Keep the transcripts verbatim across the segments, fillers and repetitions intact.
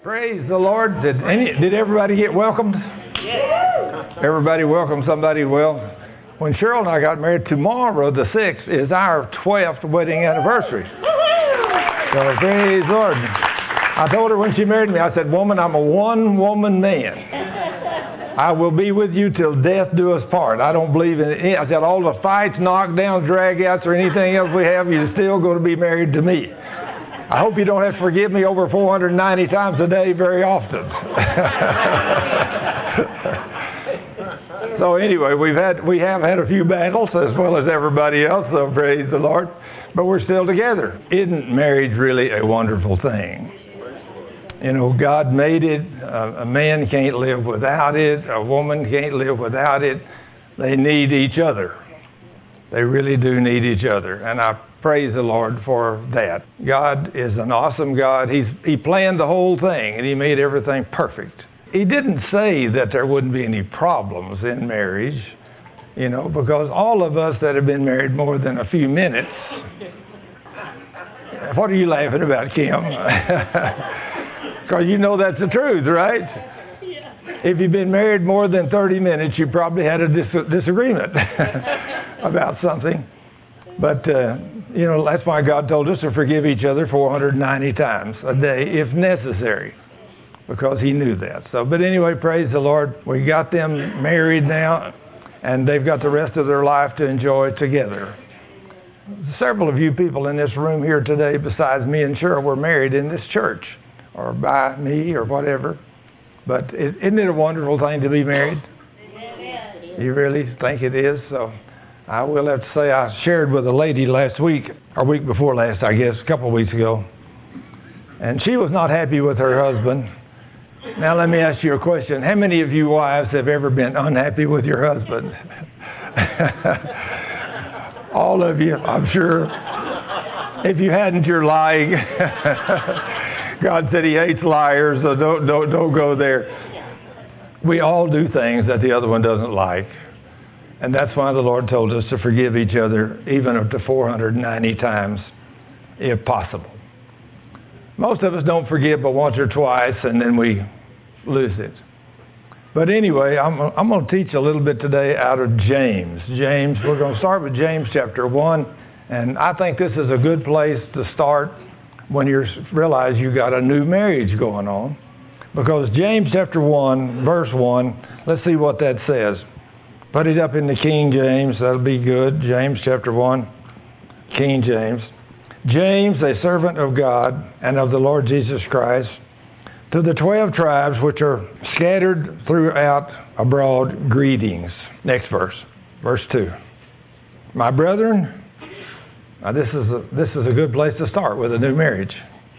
Praise the Lord. Did any, did everybody get welcomed? Yes. Everybody welcome somebody well. When Cheryl and I got married, tomorrow, the sixth, is our twelfth wedding anniversary. So praise the Lord. I told her when she married me, I said, woman, I'm a one-woman man. I will be with you till death do us part. I don't believe in it. I said, all the fights, knockdowns, drag-outs, or anything else we have, you're still going to be married to me. I hope you don't have to forgive me over four hundred ninety times a day very often. So anyway, we've had we have had a few battles as well as everybody else, so praise the Lord. But we're still together. Isn't marriage really a wonderful thing? You know, God made it. Uh, a man can't live without it. A woman can't live without it. They need each other. They really do need each other. And I praise the Lord for that. God is an awesome God. He's, he planned the whole thing, and He made everything perfect. He didn't say that there wouldn't be any problems in marriage, you know, because all of us that have been married more than a few minutes. What are you laughing about, Kim? Because you know that's the truth, right? If you've been married more than thirty minutes, you probably had a dis- disagreement about something. But, uh, you know, that's why God told us to forgive each other four hundred ninety times a day if necessary, because He knew that. So, but anyway, praise the Lord. We got them married now, and they've got the rest of their life to enjoy together. Several of you people in this room here today, besides me and Cheryl, were married in this church, or by me, or whatever. But isn't it a wonderful thing to be married? You really think it is? So I will have to say I shared with a lady last week, or week before last, I guess, a couple of weeks ago. And she was not happy with her husband. Now let me ask you a question. How many of you wives have ever been unhappy with your husband? All of you, I'm sure. If you hadn't, you're lying. God said He hates liars, so don't, don't, don't go there. We all do things that the other one doesn't like. And that's why the Lord told us to forgive each other, even up to four hundred ninety times, if possible. Most of us don't forgive but once or twice, and then we lose it. But anyway, I'm, I'm going to teach a little bit today out of James. James, we're going to start with James chapter one. And I think this is a good place to start when you realize you got a new marriage going on. Because James chapter one, verse one, let's see what that says. Put it up in the King James, that'll be good. James chapter one, King James. James, a servant of God and of the Lord Jesus Christ, to the twelve tribes which are scattered throughout abroad, greetings. Next verse, verse two. My brethren, now this is a, this is a good place to start with a new marriage.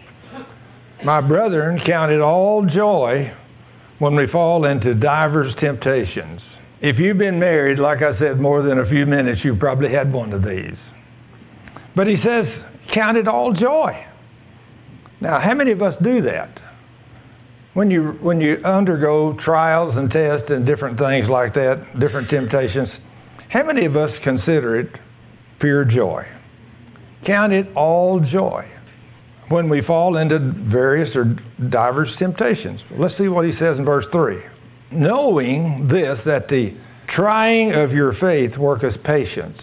My brethren, count it all joy when we fall into divers temptations. If you've been married, like I said, more than a few minutes, you've probably had one of these. But he says, count it all joy. Now, how many of us do that? When you when you undergo trials and tests and different things like that, different temptations, how many of us consider it pure joy? Count it all joy when we fall into various or diverse temptations. Let's see what he says in verse three. Knowing this, that the trying of your faith worketh patience.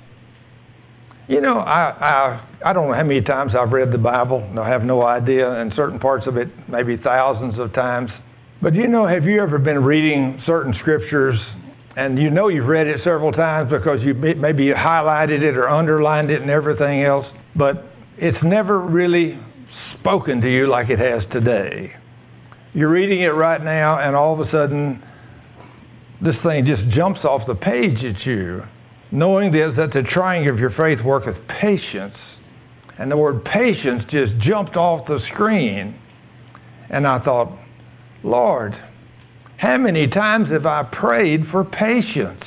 You know, I, I I don't know how many times I've read the Bible. I have no idea. In certain parts of it, maybe thousands of times. But you know, have you ever been reading certain scriptures and you know you've read it several times because you maybe you highlighted it or underlined it and everything else, but it's never really spoken to you like it has today. You're reading it right now, and all of a sudden, this thing just jumps off the page at you. Knowing this, that the trying of your faith worketh patience. And the word patience just jumped off the screen. And I thought, Lord, how many times have I prayed for patience?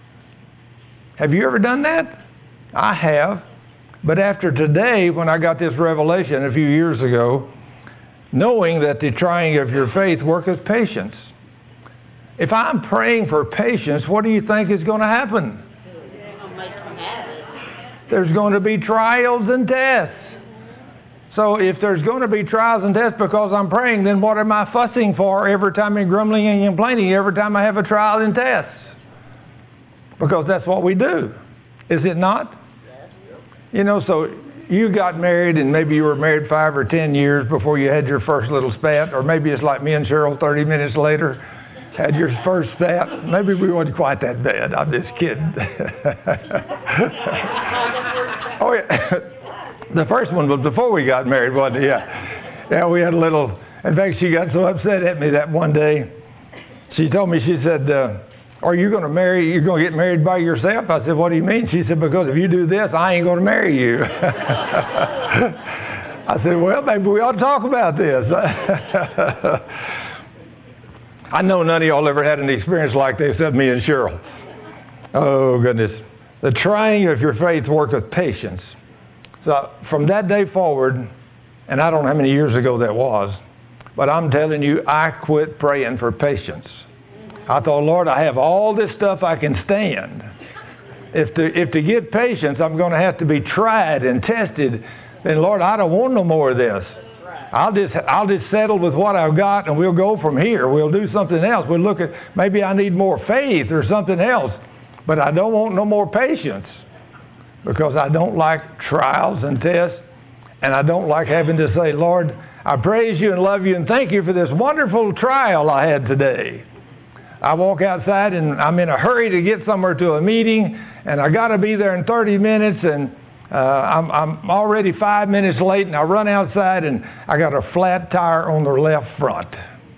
Have you ever done that? I have. But after today, when I got this revelation a few years ago, knowing that the trying of your faith worketh patience. If I'm praying for patience, what do you think is going to happen? There's going to be trials and tests. So if there's going to be trials and tests because I'm praying, then what am I fussing for every time I'm grumbling and complaining every time I have a trial and test? Because that's what we do. Is it not? You know, so you got married and maybe you were married five or ten years before you had your first little spat, or maybe it's like me and Cheryl thirty minutes later had your first spat. Maybe we weren't quite that bad. I'm just kidding. Oh, yeah. The first one was before we got married, wasn't it? Yeah. Yeah, we had a little, in fact, she got so upset at me that one day. She told me, she said, uh, are you going to marry, you're going to get married by yourself? I said, what do you mean? She said, because if you do this, I ain't going to marry you. I said, well, maybe we ought to talk about this. I know none of y'all ever had an experience like this except me and Cheryl. Oh, goodness. The trying of your faith worketh patience. So from that day forward, and I don't know how many years ago that was, but I'm telling you, I quit praying for patience. I thought, Lord, I have all this stuff I can stand. If to, if to get patience, I'm going to have to be tried and tested, then Lord, I don't want no more of this. I'll just, I'll just settle with what I've got and we'll go from here. We'll do something else. We'll look at, maybe I need more faith or something else, but I don't want no more patience because I don't like trials and tests, and I don't like having to say, Lord, I praise you and love you and thank you for this wonderful trial I had today. I walk outside and I'm in a hurry to get somewhere to a meeting, and I got to be there in thirty minutes, and uh, I'm, I'm already five minutes late, and I run outside and I got a flat tire on the left front.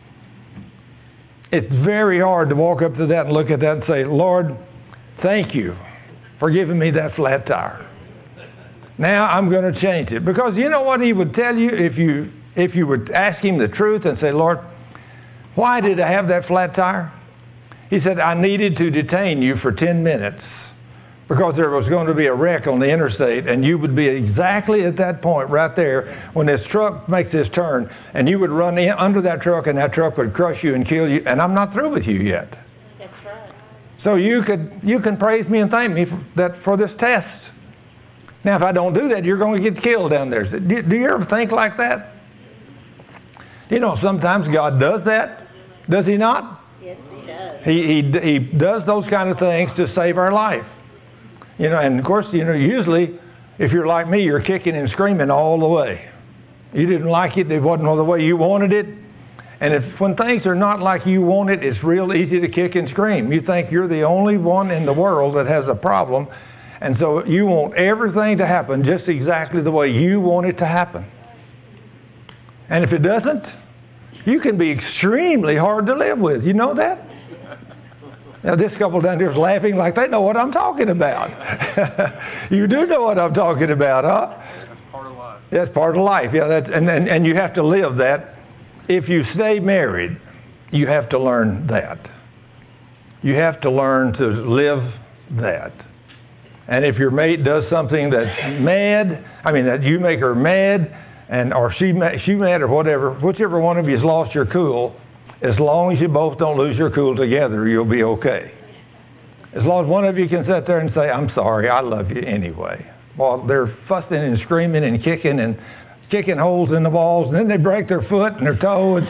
It's very hard to walk up to that and look at that and say, Lord, thank you for giving me that flat tire. Now I'm going to change it. Because you know what he would tell you if you, if you would ask him the truth and say, Lord, why did I have that flat tire? He said, I needed to detain you for ten minutes because there was going to be a wreck on the interstate, and you would be exactly at that point right there when this truck makes this turn, and you would run in under that truck, and that truck would crush you and kill you, and I'm not through with you yet. That's right. So you could you can praise me and thank me for, that, for this test. Now, if I don't do that, you're going to get killed down there. Do, do you ever think like that? You know, sometimes God does that. Does he not? Yes, he does. He, he, he does those kind of things to save our life. You know, and of course, you know, usually, if you're like me, you're kicking and screaming all the way. You didn't like it. It wasn't the way you wanted it. And if when things are not like you want it, it's real easy to kick and scream. You think you're the only one in the world that has a problem. And so you want everything to happen just exactly the way you want it to happen. And if it doesn't, you can be extremely hard to live with. You know that? Now, this couple down here is laughing like they know what I'm talking about. You do know what I'm talking about, huh? That's part of life. That's part of life. Yeah, that's, and, and, and you have to live that. If you stay married, you have to learn that. You have to learn to live that. And if your mate does something that's mad, I mean, that you make her mad, and or she she mad or whatever, whichever one of you has lost your cool, as long as you both don't lose your cool together, you'll be okay. As long as one of you can sit there and say, I'm sorry, I love you anyway. While they're fussing and screaming and kicking and kicking holes in the walls, and then they break their foot and their toe. And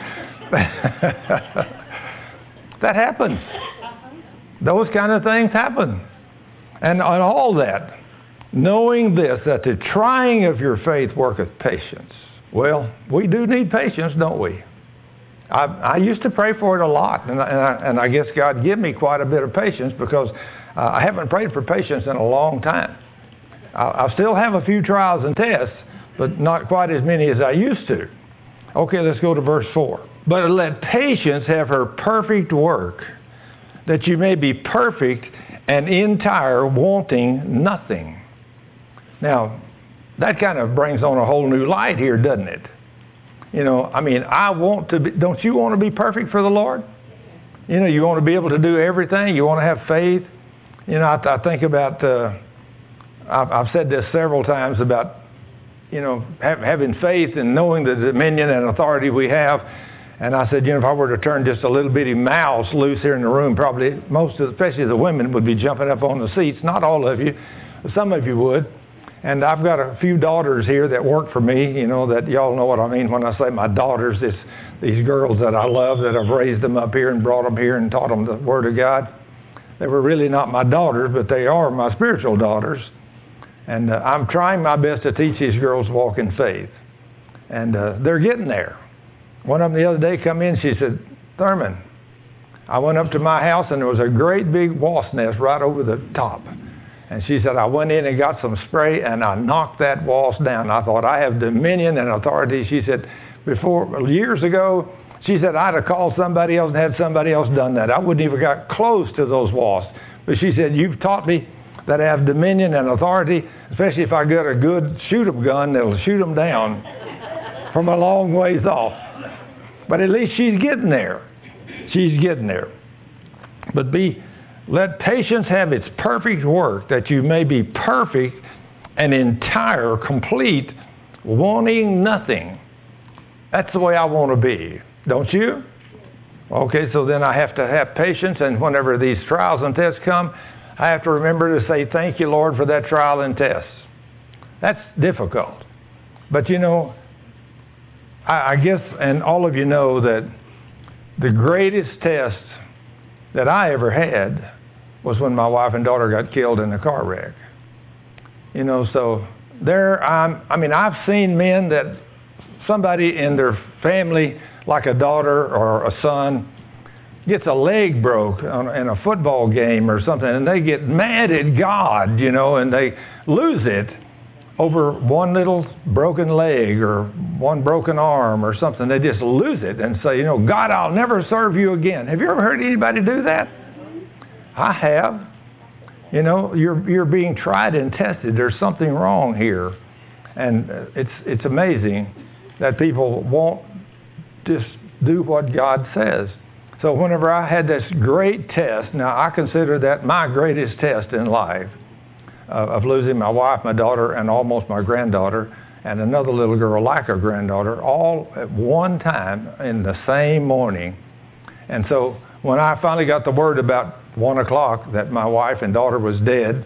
that happens. Those kind of things happen. And on all that, knowing this, that the trying of your faith worketh patience. Well, we do need patience, don't we? I, I used to pray for it a lot, and I, and, I, and I guess God gave me quite a bit of patience because uh, I haven't prayed for patience in a long time. I, I still have a few trials and tests, but not quite as many as I used to. Okay, let's go to verse four. But let patience have her perfect work, that you may be perfect and entire, wanting nothing. Now, that kind of brings on a whole new light here, doesn't it? You know, I mean, I want to be, don't you want to be perfect for the Lord? You know, you want to be able to do everything. You want to have faith. You know, I, I think about, uh, I've, I've said this several times about, you know, have, having faith and knowing the dominion and authority we have. And I said, you know, if I were to turn just a little bitty mouse loose here in the room, probably most of, especially the women, would be jumping up on the seats. Not all of you, but some of you would. And I've got a few daughters here that work for me, you know, that y'all know what I mean when I say my daughters. It's these girls that I love, that I've raised them up here and brought them here and taught them the Word of God. They were really not my daughters, but they are my spiritual daughters. And uh, I'm trying my best to teach these girls to walk in faith. And uh, they're getting there. One of them the other day come in, she said, Thurman, I went up to my house and there was a great big wasp nest right over the top. And she said, I went in and got some spray and I knocked that wasp down. I thought, I have dominion and authority. She said, before, years ago, she said, I'd have called somebody else and had somebody else done that. I wouldn't even got close to those wasps. But she said, you've taught me that I have dominion and authority, especially if I get a good shoot-em gun that'll shoot them down from a long ways off. But at least she's getting there. She's getting there. But be, let patience have its perfect work, that you may be perfect and entire, complete, wanting nothing. That's the way I want to be. Don't you? Okay, so then I have to have patience, and whenever these trials and tests come, I have to remember to say, thank you, Lord, for that trial and test. That's difficult. But you know, I, I guess, and all of you know that the greatest test that I ever had was when my wife and daughter got killed in a car wreck. You know, so there, I'm, I mean, I've seen men that somebody in their family, like a daughter or a son, gets a leg broke on, in a football game or something, and they get mad at God, you know, and they lose it over one little broken leg or one broken arm or something. They just lose it and say, you know, God, I'll never serve you again. Have you ever heard anybody do that? I have. You know, you're you're being tried and tested. There's something wrong here. And it's it's amazing that people won't just do what God says. So whenever I had this great test, now I consider that my greatest test in life, uh, of losing my wife, my daughter, and almost my granddaughter, and another little girl like her granddaughter, all at one time in the same morning. And so when I finally got the word about one o'clock that my wife and daughter was dead,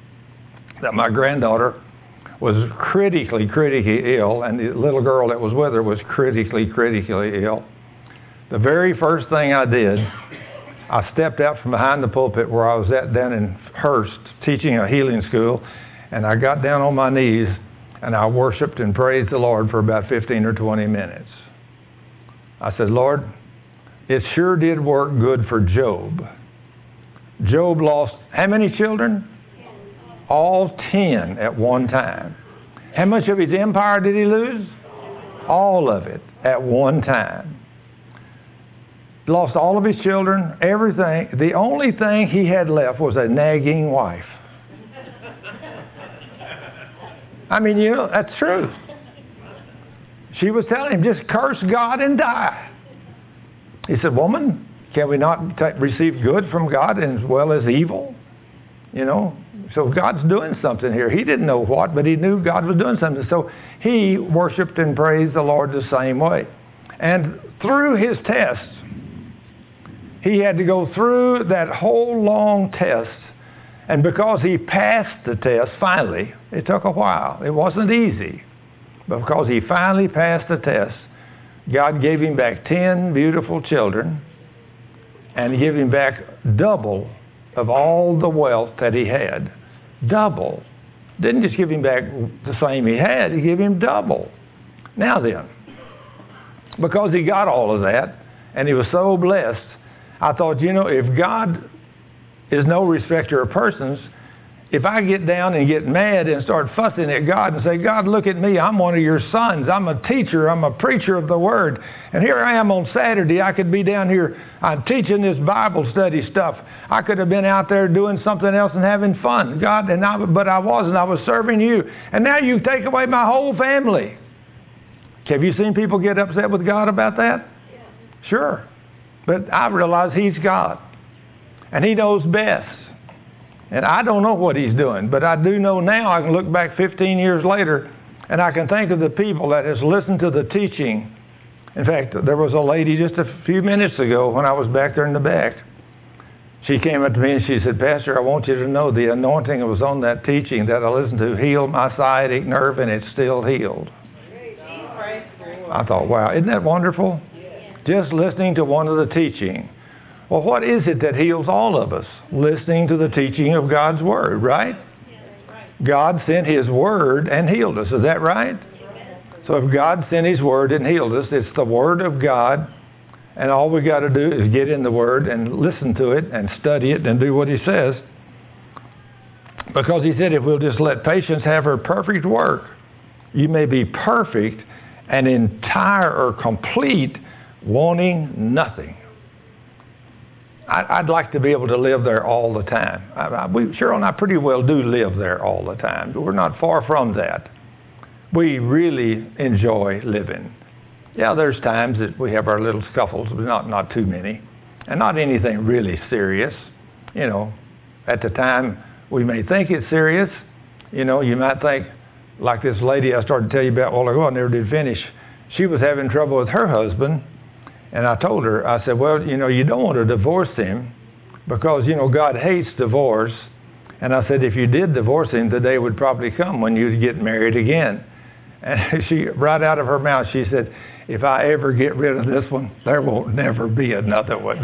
that my granddaughter was critically, critically ill, and the little girl that was with her was critically, critically ill, the very first thing I did, I stepped out from behind the pulpit where I was at down in Hurst teaching a healing school, and I got down on my knees and I worshiped and praised the Lord for about fifteen or twenty minutes. I said, Lord, it sure did work good for Job. Job lost how many children? All ten at one time. How much of his empire did he lose? All of it at one time. Lost all of his children, everything. The only thing he had left was a nagging wife. I mean, you know, that's true. She was telling him, just curse God and die. He said, woman, can we not t- receive good from God as well as evil? You know, so God's doing something here. He didn't know what, but he knew God was doing something. So he worshiped and praised the Lord the same way. And through his test, he had to go through that whole long test. And because he passed the test, finally, it took a while. It wasn't easy. But because he finally passed the test, God gave him back ten beautiful children, and he gave him back double of all the wealth that he had. Double. Didn't just give him back the same he had, he gave him double. Now then, because he got all of that, and he was so blessed, I thought, you know, if God is no respecter of persons, if I get down and get mad and start fussing at God and say, God, look at me, I'm one of your sons, I'm a teacher, I'm a preacher of the Word, and here I am on Saturday, I could be down here, I'm teaching this Bible study stuff. I could have been out there doing something else and having fun, God, and I, but I wasn't, I was serving you, and now you take away my whole family. Have you seen people get upset with God about that? Yeah. Sure. But I realize He's God, and He knows best. And I don't know what He's doing, but I do know now. I can look back fifteen years later, and I can think of the people that has listened to the teaching. In fact, there was a lady just a few minutes ago when I was back there in the back. She came up to me and she said, Pastor, I want you to know the anointing that was on that teaching that I listened to healed my sciatic nerve, and it's still healed. I thought, wow, isn't that wonderful? Just listening to one of the teaching. Well, what is it that heals all of us? Listening to the teaching of God's Word, right? God sent His Word and healed us. Is that right? So if God sent His Word and healed us, it's the Word of God, and all we got to do is get in the Word and listen to it and study it and do what He says. Because He said if we'll just let patience have her perfect work, you may be perfect and entire or complete, wanting nothing. I, I'd like to be able to live there all the time. I, I, we, Cheryl and I pretty well do live there all the time, but we're not far from that. We really enjoy living. Yeah, there's times that we have our little scuffles, but not, not too many, and not anything really serious. You know, at the time we may think it's serious. You know, you might think, like this lady I started to tell you about a while ago, I never did finish. She was having trouble with her husband, and I told her, I said, well, you know, you don't want to divorce him because, you know, God hates divorce. And I said, if you did divorce him, the day would probably come when you'd get married again. And she, right out of her mouth, she said, if I ever get rid of this one, there won't never be another one.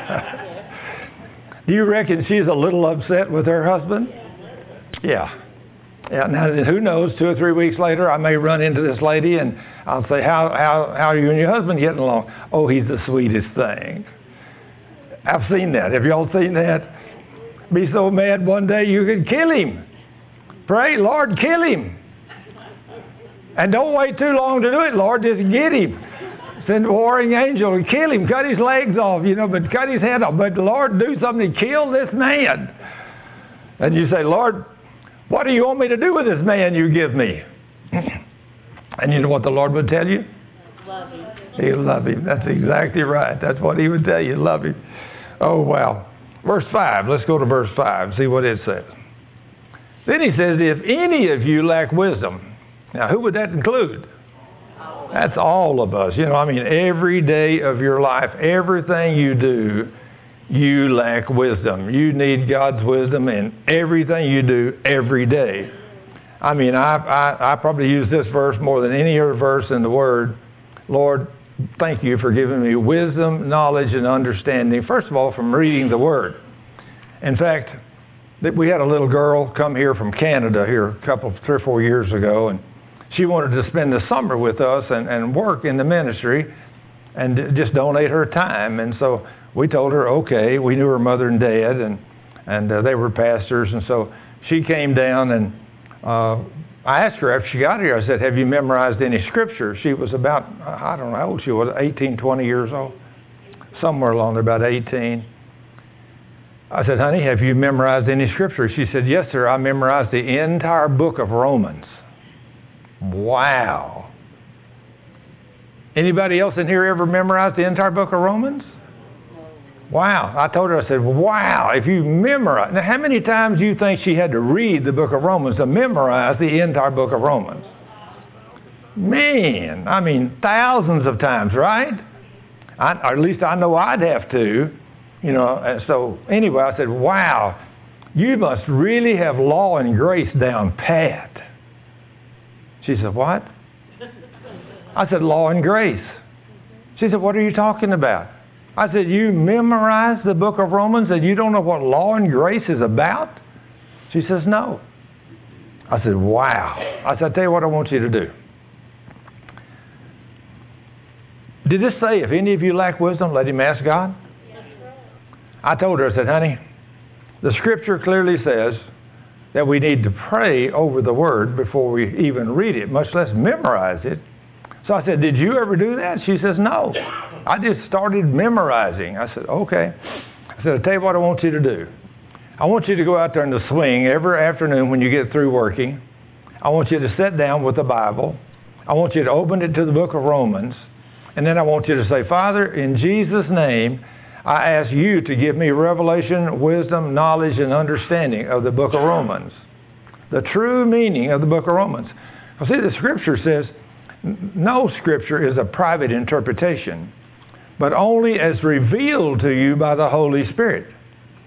Do you reckon she's a little upset with her husband? Yeah. Yeah, now, who knows, two or three weeks later, I may run into this lady and I'll say, how, how, how are you and your husband getting along? Oh, he's the sweetest thing. I've seen that. Have y'all seen that? Be so mad one day you could kill him. Pray, Lord, kill him. And don't wait too long to do it, Lord, just get him. Send a warring angel and kill him, cut his legs off, you know, but cut his head off. But Lord, do something to kill this man. And you say, Lord, what do you want me to do with this man you give me? And you know what the Lord would tell you? Love him. He'll love him. That's exactly right. That's what He would tell you, love him. Oh, wow. Verse five. Let's go to verse five and see what it says. Then He says, if any of you lack wisdom. Now, who would that include? That's all of us. You know, I mean, every day of your life, everything you do, you lack wisdom. You need God's wisdom in everything you do every day. I mean, I, I, I probably use this verse more than any other verse in the Word. Lord, thank you for giving me wisdom, knowledge, and understanding. First of all, from reading the Word. In fact, we had a little girl come here from Canada here a couple, three or four years ago, and she wanted to spend the summer with us and, and work in the ministry and just donate her time. And so we told her, okay. We knew her mother and dad, and, and uh, they were pastors. And so she came down, and uh, I asked her after she got here, I said, have you memorized any scripture? She was about, I don't know how old she was, eighteen, twenty years old, somewhere along there, about eighteen. I said, honey, have you memorized any scripture? She said, yes, sir, I memorized the entire book of Romans. Wow. Anybody else in here ever memorized the entire book of Romans? Wow. I told her, I said, wow, if you memorize. Now, how many times do you think she had to read the book of Romans to memorize the entire book of Romans? Man, I mean, thousands of times, right? I, or at least I know I'd have to. You know, and so anyway, I said, wow, you must really have law and grace down pat. She said, what? I said, law and grace. She said, what are you talking about? I said, you memorized the book of Romans and you don't know what law and grace is about? She says, no. I said, wow. I said, I'll tell you what I want you to do. Did this say, if any of you lack wisdom, let him ask God? I told her, I said, honey, the scripture clearly says that we need to pray over the word before we even read it, much less memorize it. So I said, did you ever do that? She says, no. I just started memorizing. I said, okay. I said, I'll tell you what I want you to do. I want you to go out there in the swing every afternoon when you get through working. I want you to sit down with the Bible. I want you to open it to the book of Romans. And then I want you to say, Father, in Jesus' name, I ask you to give me revelation, wisdom, knowledge, and understanding of the book of Romans. The true meaning of the book of Romans. Well, see, the scripture says, no scripture is a private interpretation, but only as revealed to you by the Holy Spirit.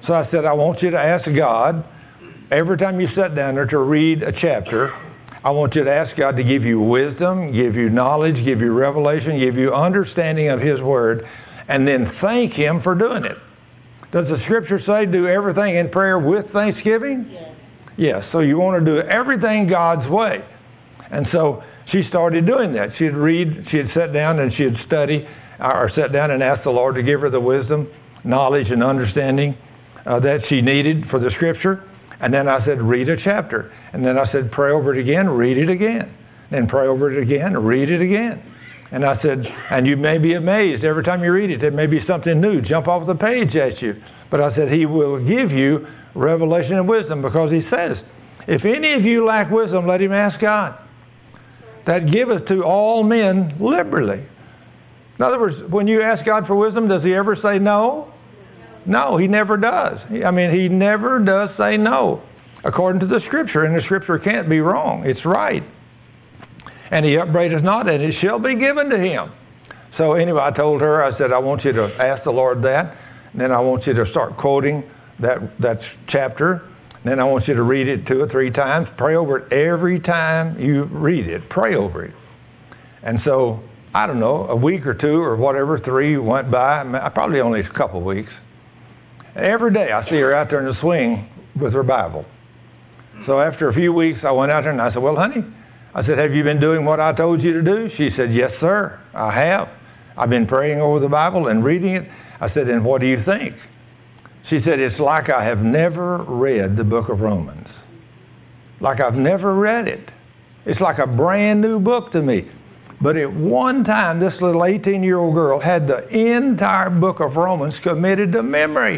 So I said, I want you to ask God, every time you sit down there to read a chapter, I want you to ask God to give you wisdom, give you knowledge, give you revelation, give you understanding of His Word, and then thank Him for doing it. Does the Scripture say do everything in prayer with thanksgiving? Yes. Yes, so you want to do everything God's way. And so she started doing that. She'd read, she'd sit down and she'd study, or sit down and ask the Lord to give her the wisdom, knowledge, and understanding uh, that she needed for the Scripture. And then I said, read a chapter. And then I said, pray over it again, read it again. Then pray over it again, read it again. And I said, and you may be amazed every time you read it. There may be something new jump off the page at you. But I said, He will give you revelation and wisdom, because He says, if any of you lack wisdom, let him ask God, that giveth to all men liberally. In other words, when you ask God for wisdom, does He ever say no? No, He never does. I mean, He never does say no, according to the Scripture. And the Scripture can't be wrong. It's right. And He upbraideth not, and it shall be given to him. So anyway, I told her, I said, I want you to ask the Lord that. And then I want you to start quoting that, that chapter. Then I want you to read it two or three times. Pray over it every time you read it. Pray over it. And so, I don't know, a week or two or whatever, three went by. Probably only a couple of weeks. Every day I see her out there in the swing with her Bible. So after a few weeks, I went out there and I said, well, honey, I said, have you been doing what I told you to do? She said, yes, sir, I have. I've been praying over the Bible and reading it. I said, and what do you think? She said, it's like I have never read the book of Romans. Like I've never read it. It's like a brand new book to me. But at one time, this little eighteen-year-old girl had the entire book of Romans committed to memory.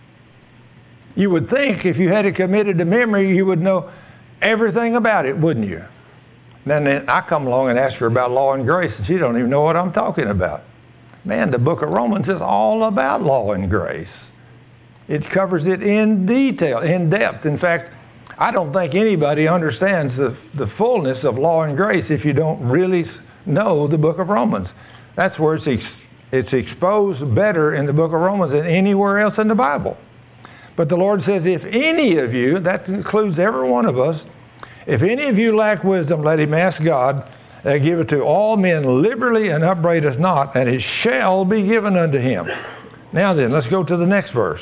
You would think if you had it committed to memory, you would know everything about it, wouldn't you? And then I come along and ask her about law and grace, and she don't even know what I'm talking about. Man, the book of Romans is all about law and grace. It covers it in detail, in depth. In fact, I don't think anybody understands the, the fullness of law and grace if you don't really know the book of Romans. That's where it's, ex- it's exposed better in the book of Romans than anywhere else in the Bible. But the Lord says, if any of you, that includes every one of us, if any of you lack wisdom, let him ask God, that giveth to all men liberally and upbraideth not, and it shall be given unto him. Now then, let's go to the next verse.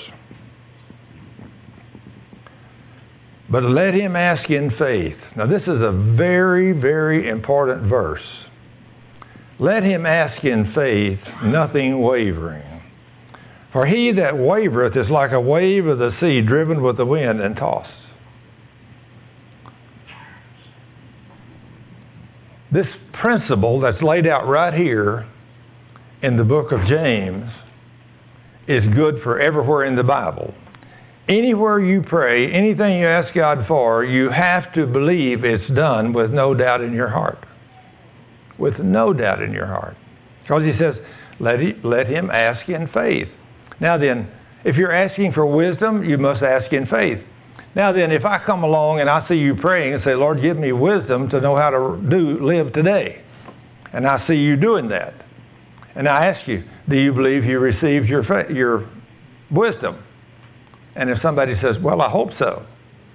But let him ask in faith. Now this is a very, very important verse. Let him ask in faith, nothing wavering. For he that wavereth is like a wave of the sea, driven with the wind and tossed. This principle that's laid out right here in the book of James is good for everywhere in the Bible. Anywhere you pray, anything you ask God for, you have to believe it's done with no doubt in your heart. With no doubt in your heart. Because he says, let, he, let him ask in faith. Now then, if you're asking for wisdom, you must ask in faith. Now then, if I come along and I see you praying and say, Lord, give me wisdom to know how to do live today. And I see you doing that. And I ask you, do you believe you received your fa- your wisdom? And if somebody says, well, I hope so.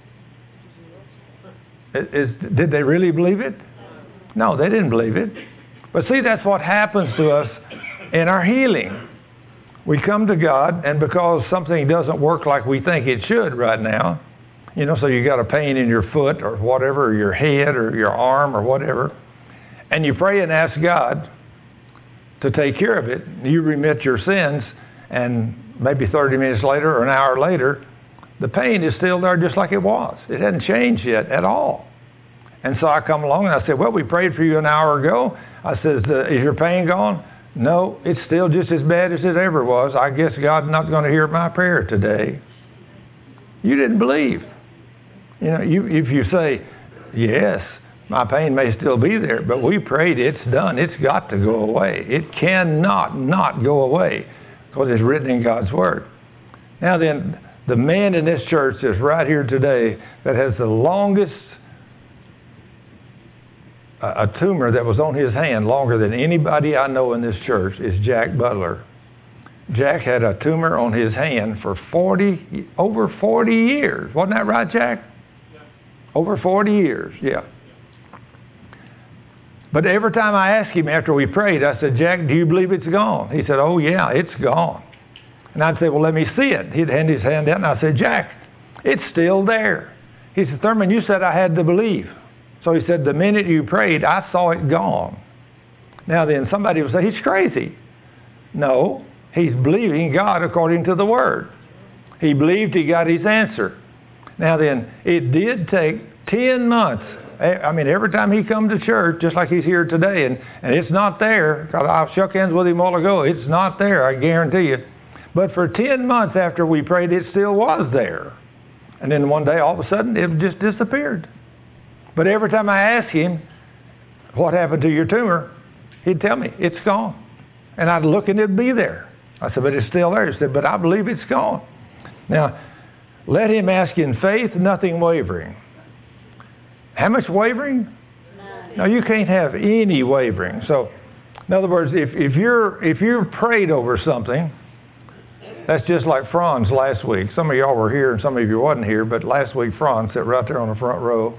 Is, did they really believe it? No, they didn't believe it. But see, that's what happens to us in our healing. We come to God, and because something doesn't work like we think it should right now, you know, so you got a pain in your foot or whatever, or your head or your arm or whatever, and you pray and ask God to take care of it. You remit your sins, and maybe thirty minutes later or an hour later, the pain is still there just like it was. It hadn't changed yet at all. And so I come along and I said, well, we prayed for you an hour ago. I said, is your pain gone? No, it's still just as bad as it ever was. I guess God's not going to hear my prayer today. You didn't believe. You know, you, if you say, yes, my pain may still be there, but we prayed, it's done. It's got to go away. It cannot not go away because it's written in God's Word. Now then, the man in this church that's right here today that has the longest uh, a tumor that was on his hand longer than anybody I know in this church is Jack Butler. Jack had a tumor on his hand for forty, over forty years. Wasn't that right, Jack? Yeah. Over forty years, yeah. But every time I asked him after we prayed, I said, Jack, do you believe it's gone? He said, oh, yeah, it's gone. And I'd say, well, let me see it. He'd hand his hand out, and I said, Jack, it's still there. He said, Thurman, you said I had to believe. So he said, the minute you prayed, I saw it gone. Now then, somebody would say, he's crazy. No, he's believing God according to the Word. He believed he got his answer. Now then, it did take ten months. I mean, every time he come to church, just like he's here today, and, and it's not there. I shook hands with him a while ago. It's not there, I guarantee you. But for ten months after we prayed, it still was there. And then one day, all of a sudden, it just disappeared. But every time I asked him, what happened to your tumor? He'd tell me, it's gone. And I'd look and it'd be there. I said, but it's still there. He said, but I believe it's gone. Now, let him ask in faith, nothing wavering. How much wavering? None. No, you can't have any wavering. So, in other words, if, if you're if you're prayed over something, that's just like Franz last week. Some of y'all were here and some of you wasn't here, but last week Franz sat right there on the front row.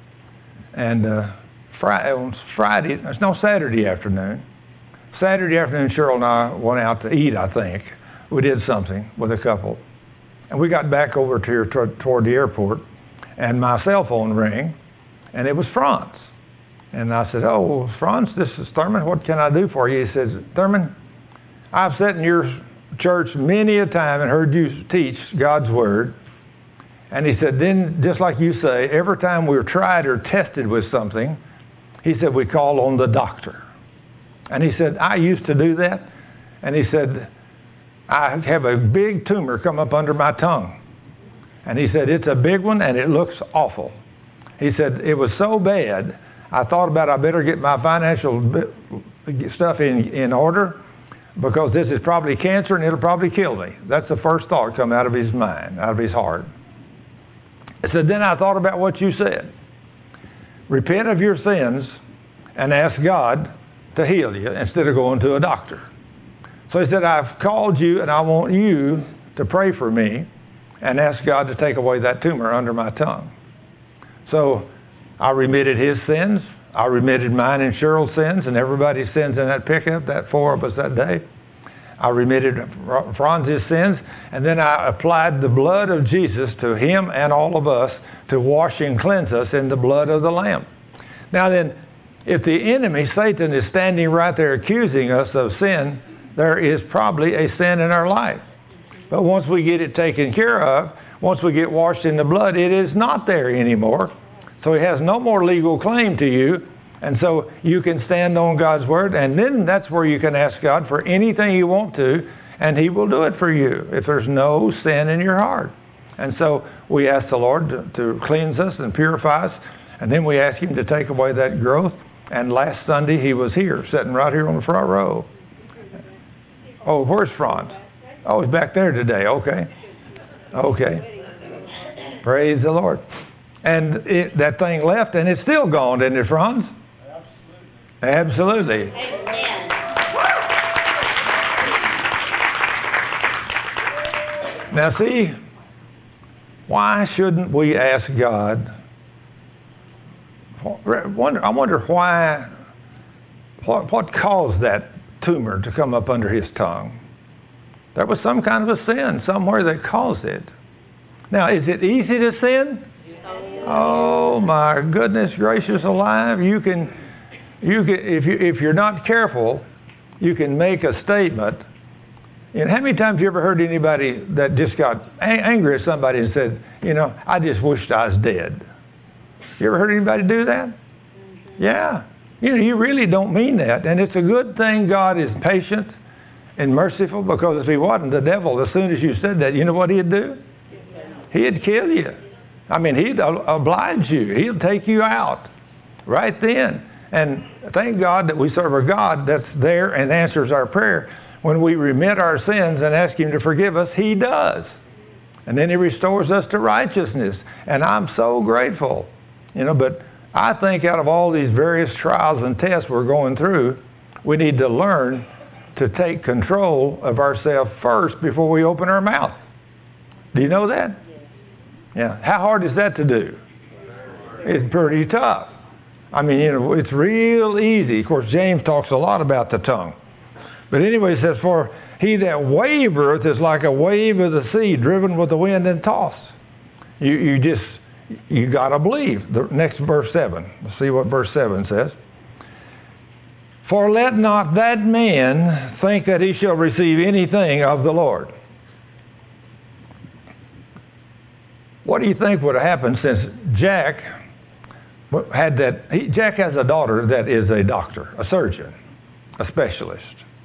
And uh, Friday, on Friday, it's no Saturday afternoon. Saturday afternoon, Cheryl and I went out to eat, I think. We did something with a couple. And we got back over to here t- toward the airport, and my cell phone rang. And it was Franz. And I said, oh, Franz, this is Thurman. What can I do for you? He says, Thurman, I've sat in your church many a time and heard you teach God's Word. And he said, then, just like you say, every time we were tried or tested with something, he said, we call on the doctor. And he said, I used to do that. And he said, I have a big tumor come up under my tongue. And he said, it's a big one and it looks awful. He said, it was so bad, I thought about I better get my financial stuff in, in order because this is probably cancer and it'll probably kill me. That's the first thought come out of his mind, out of his heart. He said, then I thought about what you said. Repent of your sins and ask God to heal you instead of going to a doctor. So he said, I've called you and I want you to pray for me and ask God to take away that tumor under my tongue. So I remitted his sins. I remitted mine and Cheryl's sins and everybody's sins in that pickup, that four of us that day. I remitted Franz's sins, and then I applied the blood of Jesus to him and all of us to wash and cleanse us in the blood of the Lamb. Now then, if the enemy, Satan, is standing right there accusing us of sin, there is probably a sin in our life. But once we get it taken care of, once we get washed in the blood, it is not there anymore. So he has no more legal claim to you. And so you can stand on God's Word, and then that's where you can ask God for anything you want to, and he will do it for you if there's no sin in your heart. And so we ask the Lord to, to cleanse us and purify us, and then we ask him to take away that growth. And last Sunday he was here, sitting right here on the front row. Oh, where's Franz? Oh, he's back there today. Okay. Okay. Praise the Lord. And it, that thing left, and it's still gone, isn't it, Franz? Absolutely. Absolutely. Now see, why shouldn't we ask God? Wonder, I wonder why, what, what caused that tumor to come up under his tongue? There was some kind of a sin somewhere that caused it. Now, is it easy to sin? Oh my goodness gracious alive! You can, you can, if you if you're not careful, you can make a statement. And how many times have you ever heard anybody that just got ang- angry at somebody and said, you know, I just wished I was dead? You ever heard anybody do that? Mm-hmm. Yeah. You know, you really don't mean that. And it's a good thing God is patient and merciful, because if he wasn't, the devil, as soon as you said that, you know what he'd do? He'd kill you. I mean, he'd oblige you. He'll take you out right then. And thank God that we serve a God that's there and answers our prayer. When we remit our sins and ask him to forgive us, he does. And then he restores us to righteousness. And I'm so grateful. You know, but I think out of all these various trials and tests we're going through, we need to learn to take control of ourselves first before we open our mouth. Do you know that? Yeah. How hard is that to do? It's pretty tough. I mean, you know, it's real easy. Of course, James talks a lot about the tongue. But anyway, it says, for he that wavereth is like a wave of the sea, driven with the wind and tossed. You, you just, you got to believe. The next verse seven. Let's see what verse seven says. For let not that man think that he shall receive anything of the Lord. What do you think would have happened since Jack had that? He, Jack has a daughter that is a doctor, a surgeon, a specialist.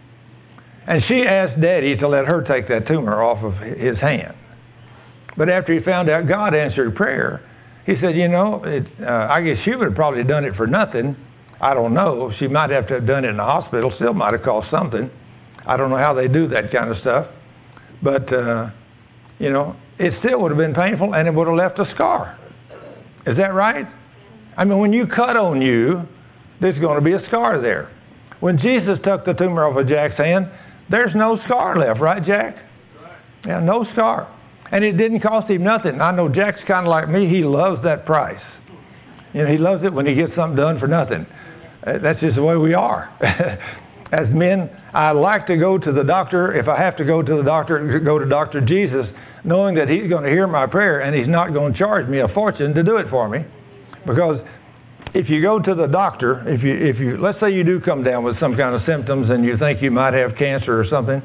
And she asked Daddy to let her take that tumor off of his hand. But after he found out God answered prayer, he said, you know, it, uh, I guess she would have probably done it for nothing. I don't know. She might have to have done it in the hospital. Still might have cost something. I don't know how they do that kind of stuff. But, uh, you know, it still would have been painful and it would have left a scar. Is that right? I mean, when you cut on you, there's going to be a scar there. When Jesus took the tumor off of Jack's hand, there's no scar left, right, Jack? Yeah, no scar. And it didn't cost him nothing. I know Jack's kind of like me. He loves that price. You know, he loves it when he gets something done for nothing. Uh, that's just the way we are. As men, I like to go to the doctor. If I have to go to the doctor, go to Doctor Jesus, knowing that he's going to hear my prayer and he's not going to charge me a fortune to do it for me. Because if you go to the doctor, if you, if you, let's say you do come down with some kind of symptoms and you think you might have cancer or something,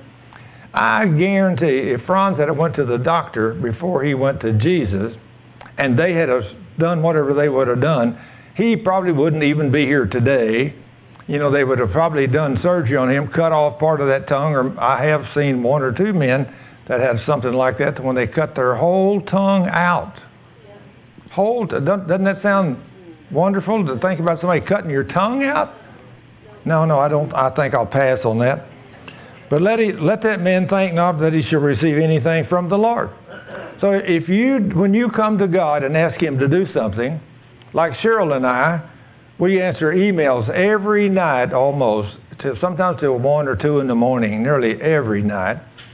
I guarantee if Franz had went to the doctor before he went to Jesus and they had done whatever they would have done, he probably wouldn't even be here today. You know, they would have probably done surgery on him, cut off part of that tongue, or I have seen one or two men that had something like that when they cut their whole tongue out. Whole, doesn't that sound wonderful to think about somebody cutting your tongue out? No, no, I don't. I think I'll pass on that. But let he, let that man think not that he shall receive anything from the Lord. So if you, when you come to God and ask Him to do something, like Cheryl and I, we answer emails every night almost, till, sometimes till one or two in the morning, nearly every night.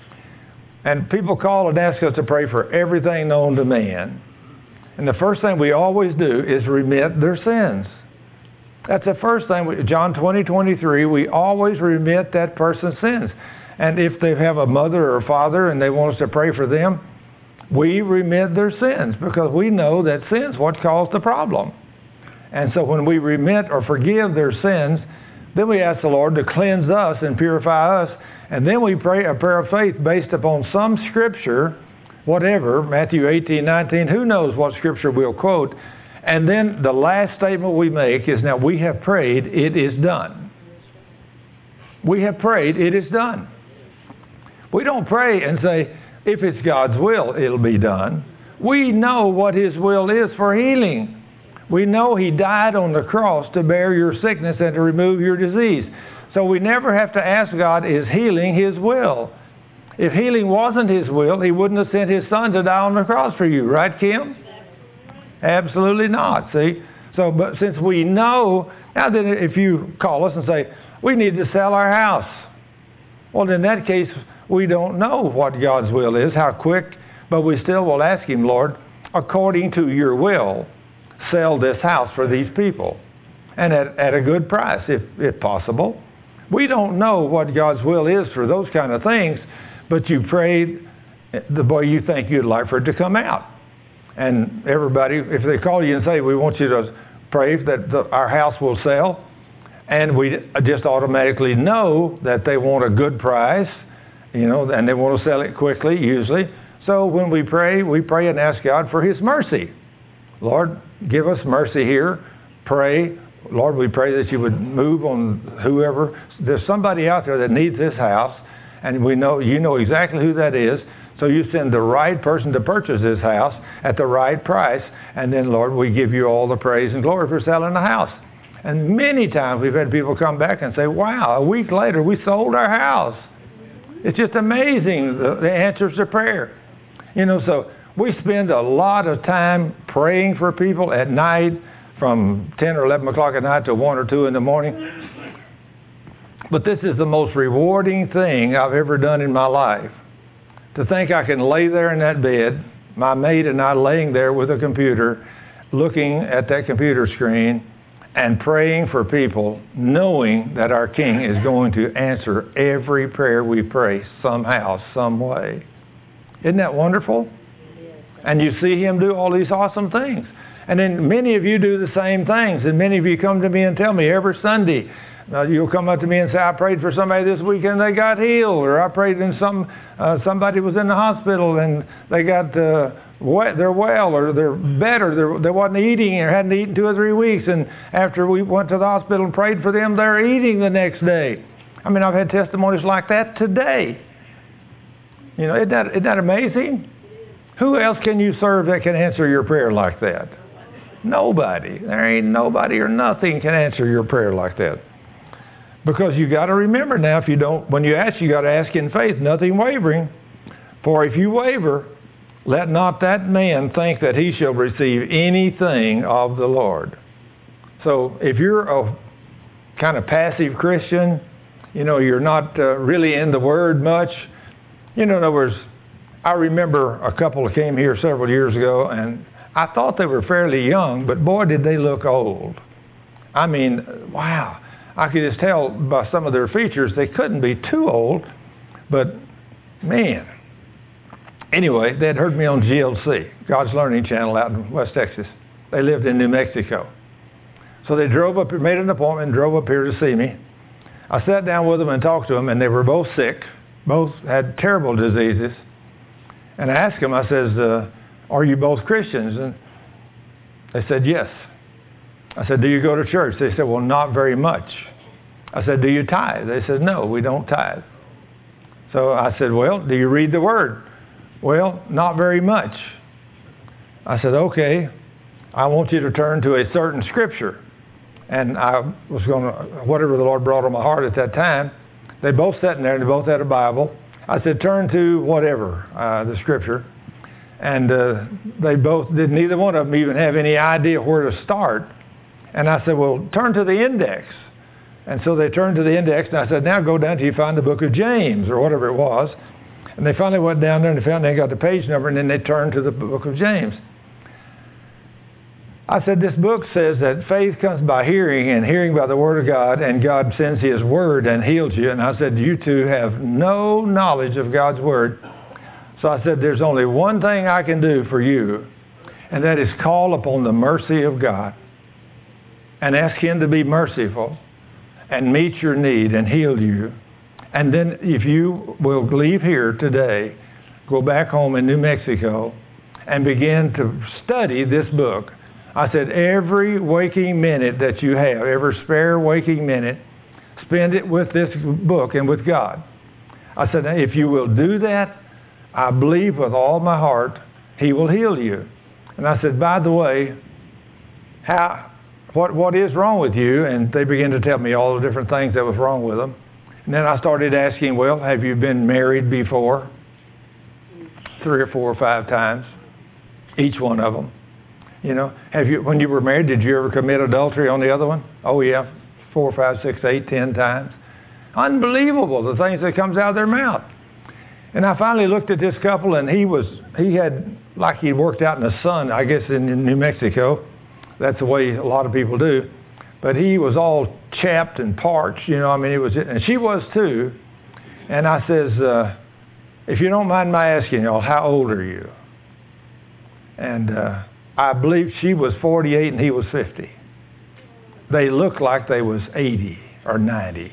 And people call and ask us to pray for everything known to man. And the first thing we always do is remit their sins. That's the first thing. We, John twenty, twenty-three, we always remit that person's sins. And if they have a mother or a father and they want us to pray for them, we remit their sins because we know that sin's what caused the problem. And so when we remit or forgive their sins, then we ask the Lord to cleanse us and purify us. And then we pray a prayer of faith based upon some scripture, whatever, Matthew eighteen, nineteen, who knows what scripture we'll quote. And then the last statement we make is, now we have prayed, it is done. We have prayed, it is done. We don't pray and say, if it's God's will, it'll be done. We know what His will is for healing. We know He died on the cross to bear your sickness and to remove your disease. So we never have to ask God, is healing His will? If healing wasn't His will, He wouldn't have sent His Son to die on the cross for you. Right, Kim? Absolutely not, see? So, but since we know, now then if you call us and say, we need to sell our house. Well, in that case, we don't know what God's will is, how quick, but we still will ask Him, Lord, according to your will, sell this house for these people. And at, at a good price, if, if possible. We don't know what God's will is for those kind of things, but you prayed the way you think you'd like for it to come out. And everybody, if they call you and say, we want you to pray that the, our house will sell, and we just automatically know that they want a good price, you know, and they want to sell it quickly, usually. So when we pray, we pray and ask God for His mercy. Lord, give us mercy here. Pray. Lord, we pray that you would move on whoever. There's somebody out there that needs this house, and we know you know exactly who that is. So you send the right person to purchase this house at the right price, and then, Lord, we give you all the praise and glory for selling the house. And many times we've had people come back and say, wow, a week later we sold our house. It's just amazing, the, the answers to prayer. You know, so we spend a lot of time praying for people at night from ten or eleven o'clock at night to one or two in the morning. But this is the most rewarding thing I've ever done in my life. To think I can lay there in that bed, my mate and I laying there with a computer, looking at that computer screen and praying for people, knowing that our King is going to answer every prayer we pray somehow, some way. Isn't that wonderful? And you see Him do all these awesome things. And then many of you do the same things. And many of you come to me and tell me every Sunday, uh, you'll come up to me and say, I prayed for somebody this weekend, they got healed. Or I prayed in some, uh, somebody was in the hospital and they got, uh, we- they're well, or they're better. They're, they wasn't eating or hadn't eaten two or three weeks. And after we went to the hospital and prayed for them, they're eating the next day. I mean, I've had testimonies like that today. You know, isn't that, isn't that amazing? Who else can you serve that can answer your prayer like that? Nobody. There ain't nobody or nothing can answer your prayer like that. Because you got to remember now, if you don't, when you ask, you got to ask in faith, nothing wavering. For if you waver, let not that man think that he shall receive anything of the Lord. So if you're a kind of passive Christian, you know, you're not uh, really in the Word much. You know, in other words, I remember a couple that came here several years ago, and I thought they were fairly young, but boy, did they look old. I mean, wow. I could just tell by some of their features they couldn't be too old, but man. Anyway, they had heard me on G L C, God's Learning Channel out in West Texas. They lived in New Mexico. So they drove up, made an appointment, and drove up here to see me. I sat down with them and talked to them, and they were both sick. Both had terrible diseases. And I asked them, I says, uh, are you both Christians? And they said, yes. I said, do you go to church? They said, well, not very much. I said, do you tithe? They said, no, we don't tithe. So I said, well, do you read the Word? Well, not very much. I said, okay, I want you to turn to a certain scripture. And I was going to, whatever the Lord brought on my heart at that time, they both sat in there and they both had a Bible. I said, turn to whatever, uh, the scripture. And uh, they both did, neither one of them even have any idea where to start. And I said, well, turn to the index. And so they turned to the index, and I said, now go down till you find the book of James, or whatever it was. And they finally went down there, and they found they got the page number, and then they turned to the book of James. I said, this book says that faith comes by hearing, and hearing by the Word of God, and God sends His Word and heals you. And I said, you two have no knowledge of God's Word. So I said, there's only one thing I can do for you, and that is call upon the mercy of God and ask Him to be merciful and meet your need and heal you. And then if you will leave here today, go back home in New Mexico and begin to study this book. I said, every waking minute that you have, every spare waking minute, spend it with this book and with God. I said, if you will do that, I believe with all my heart, He will heal you. And I said, by the way, how, what, what is wrong with you? And they began to tell me all the different things that was wrong with them. And then I started asking, well, have you been married before? Three or four or five times, each one of them. You know, have you, when you were married, did you ever commit adultery on the other one? Oh, yeah, four, five, six, eight, ten times. Unbelievable, the things that comes out of their mouth. And I finally looked at this couple, and he was, he had, like he worked out in the sun, I guess in, in New Mexico. That's the way a lot of people do. But he was all chapped and parched, you know, I mean, it was, and she was too. And I says, uh, if you don't mind my asking y'all, how old are you? And uh, I believe she was forty-eight and he was fifty. They looked like they was eighty or ninety.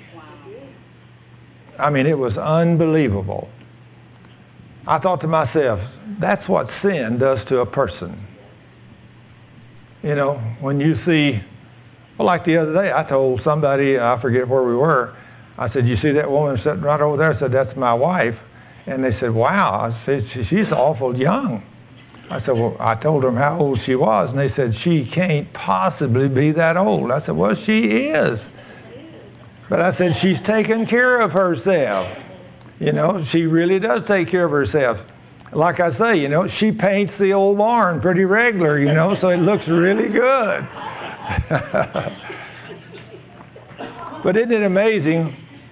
I mean, it was unbelievable. I thought to myself, that's what sin does to a person. You know, when you see, well, like the other day, I told somebody, I forget where we were, I said, you see that woman sitting right over there? I said, that's my wife. And they said, wow. I said, she's awful young. I said, well, I told them how old she was, and they said, she can't possibly be that old. I said, well, she is. But I said, she's taking care of herself. You know, she really does take care of herself. Like I say, you know, she paints the old barn pretty regular, you know, so it looks really good. But isn't it amazing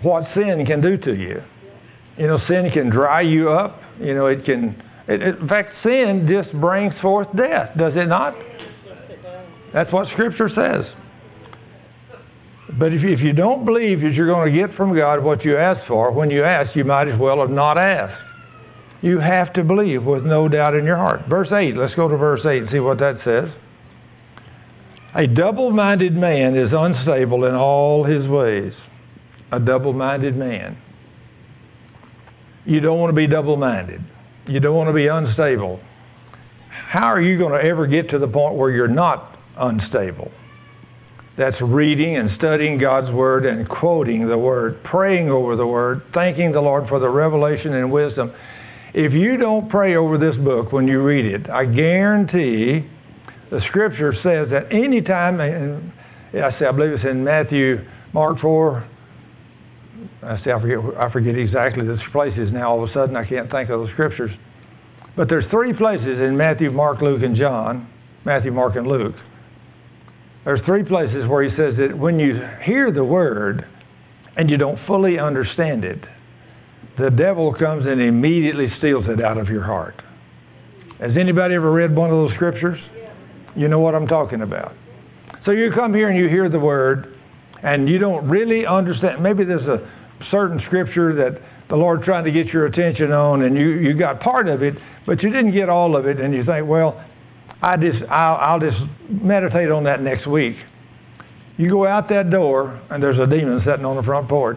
what sin can do to you. You know, sin can dry you up. You know, it can, it, it, in fact, sin just brings forth death, does it not? That's what Scripture says. But if you, if you don't believe that you're going to get from God what you ask for, when you ask, you might as well have not asked. You have to believe with no doubt in your heart. Verse eight, let's go to verse eight and see what that says. A double-minded man is unstable in all his ways. A double-minded man. You don't want to be double-minded. You don't want to be unstable. How are you going to ever get to the point where you're not unstable? That's reading and studying God's Word and quoting the Word, praying over the Word, thanking the Lord for the revelation and wisdom. If you don't pray over this book when you read it, I guarantee the Scripture says that any time, and I say I believe it's in Matthew, Mark four, I say I forget, I forget exactly the places now. All of a sudden I can't think of the Scriptures. But there's three places in Matthew, Mark, Luke, and John. Matthew, Mark, and Luke. There's three places where he says that when you hear the Word and you don't fully understand it, the devil comes and immediately steals it out of your heart. Has anybody ever read one of those Scriptures? You know what I'm talking about. So you come here and you hear the Word and you don't really understand. Maybe there's a certain Scripture that the Lord's trying to get your attention on and you, you got part of it, but you didn't get all of it, and you think, well, I just, I'll, I'll just meditate on that next week. You go out that door, and there's a demon sitting on the front porch.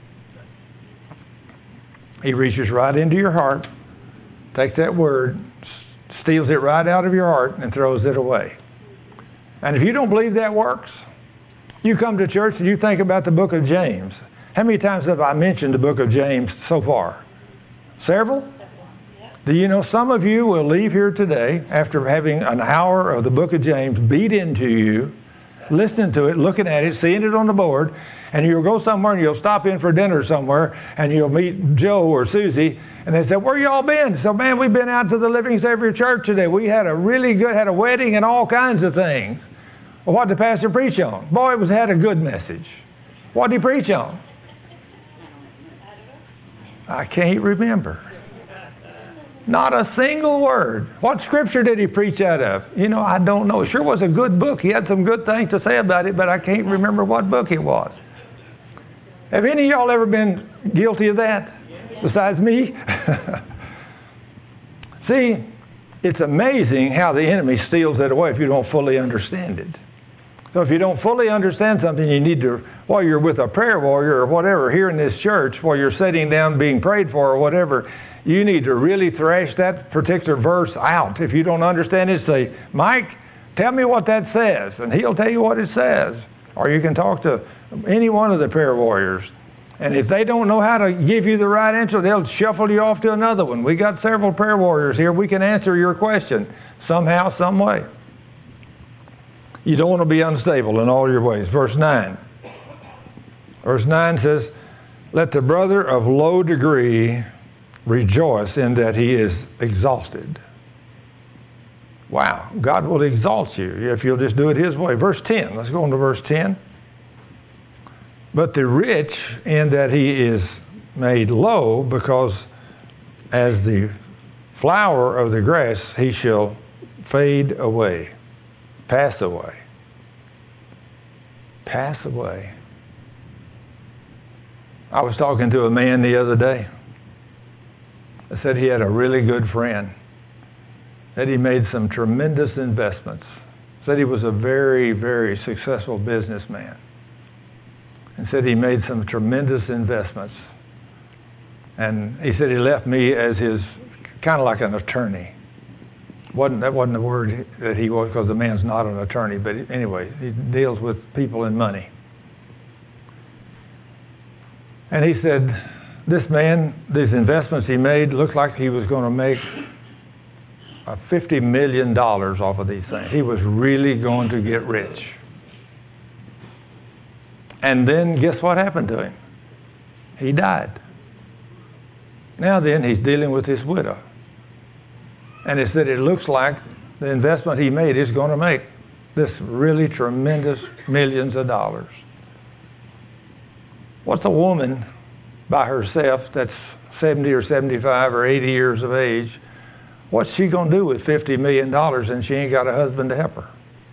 He reaches right into your heart, takes that word, steals it right out of your heart, and throws it away. And if you don't believe that works, you come to church and you think about the book of James. How many times have I mentioned the book of James so far? Several? Do you know some of you will leave here today after having an hour of the book of James beat into you, listening to it, looking at it, seeing it on the board, and you'll go somewhere and you'll stop in for dinner somewhere and you'll meet Joe or Susie and they say, where y'all been? So, man, we've been out to the Living Savior Church today. We had a really good, had a wedding and all kinds of things. Well, what did the pastor preach on? Boy, it was had a good message. What did he preach on? I can't remember. Not a single word. What Scripture did he preach out of? You know, I don't know. It sure was a good book. He had some good things to say about it, but I can't remember what book it was. Have any of y'all ever been guilty of that? Besides me? See, it's amazing how the enemy steals it away if you don't fully understand it. So if you don't fully understand something, you need to, while you're with a prayer warrior or whatever, here in this church, while you're sitting down being prayed for or whatever, you need to really thrash that particular verse out. If you don't understand it, say, Mike, tell me what that says. And he'll tell you what it says. Or you can talk to any one of the prayer warriors. And if they don't know how to give you the right answer, they'll shuffle you off to another one. We got several prayer warriors here. We can answer your question somehow, some way. You don't want to be unstable in all your ways. Verse nine. Verse nine says, let the brother of low degree rejoice in that he is exhausted. Wow. God will exalt you if you'll just do it his way. Verse ten. Let's go on to verse ten. But the rich in that he is made low, because as the flower of the grass he shall fade away, pass away. Pass away. I was talking to a man the other day. I said he had a really good friend. Said he made some tremendous investments. Said he was a very, very successful businessman. And said he made some tremendous investments. And he said he left me as his, kind of like an attorney. Wasn't, that wasn't the word that he was, because the man's not an attorney. But anyway, he deals with people and money. And he said, this man, these investments he made, looked like he was going to make uh, fifty million dollars off of these things. He was really going to get rich. And then guess what happened to him? He died. Now then, he's dealing with his widow. And he said it looks like the investment he made is going to make this really tremendous millions of dollars. What's a woman by herself that's seventy or seventy-five or eighty years of age, what's she going to do with fifty million dollars and she ain't got a husband to help her?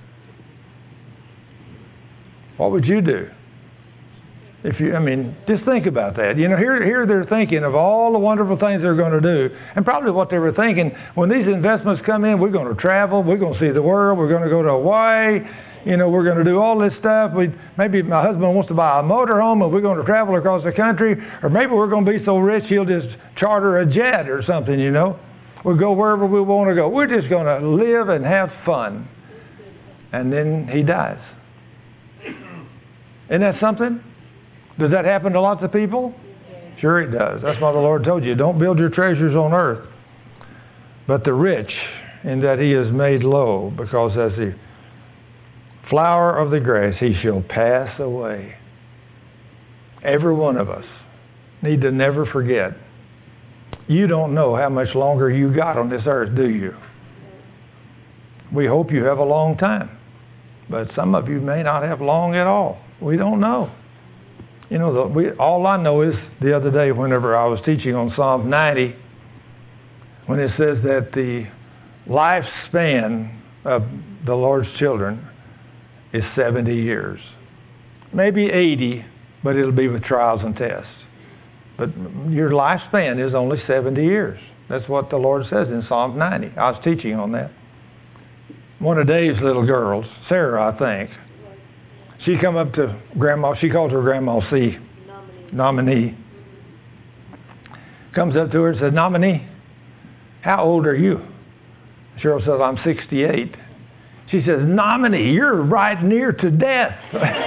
What would you do? If you, I mean, just think about that. You know, here, here they're thinking of all the wonderful things they're going to do. And probably what they were thinking, when these investments come in, we're going to travel, we're going to see the world, we're going to go to Hawaii, you know, we're going to do all this stuff. We, maybe my husband wants to buy a motorhome and we're going to travel across the country. Or maybe we're going to be so rich he'll just charter a jet or something, you know. We'll go wherever we want to go. We're just going to live and have fun. And then he dies. Isn't that something? Does that happen to lots of people? Sure it does. That's why the Lord told you, don't build your treasures on earth, but the rich, in that he is made low, because as the flower of the grass, he shall pass away. Every one of us need to never forget, you don't know how much longer you got on this earth, do you? We hope you have a long time, but some of you may not have long at all. We don't know. You know, the, we, all I know is the other day whenever I was teaching on Psalm ninety, when it says that the lifespan of the Lord's children is seventy years. Maybe eighty, but it'll be with trials and tests. But your lifespan is only seventy years. That's what the Lord says in Psalm ninety. I was teaching on that. One of Dave's little girls, Sarah, I think, she come up to Grandma, she calls her Grandma C, nominee. nominee. Comes up to her and says, Nominee, how old are you? Cheryl says, I'm sixty-eight. She says, Nominee, you're right near to death.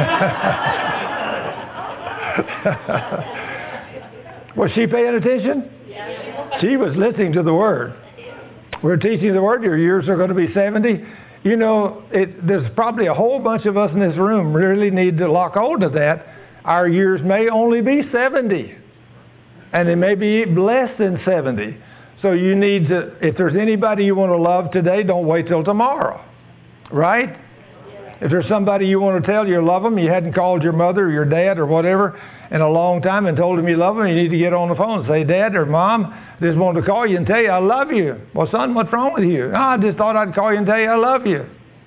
Was she paying attention? Yeah. She was listening to the Word. We're teaching the Word, your years are going to be seventy. You know, it, there's probably a whole bunch of us in this room really need to lock hold of that. Our years may only be seventy. And they may be less than seventy. So you need to, if there's anybody you want to love today, don't wait till tomorrow. Right? If there's somebody you want to tell you love them, you hadn't called your mother or your dad or whatever in a long time and told them you love them, you need to get on the phone and say, Dad or Mom, I just wanted to call you and tell you I love you. Well, son, what's wrong with you? Oh, I just thought I'd call you and tell you I love you.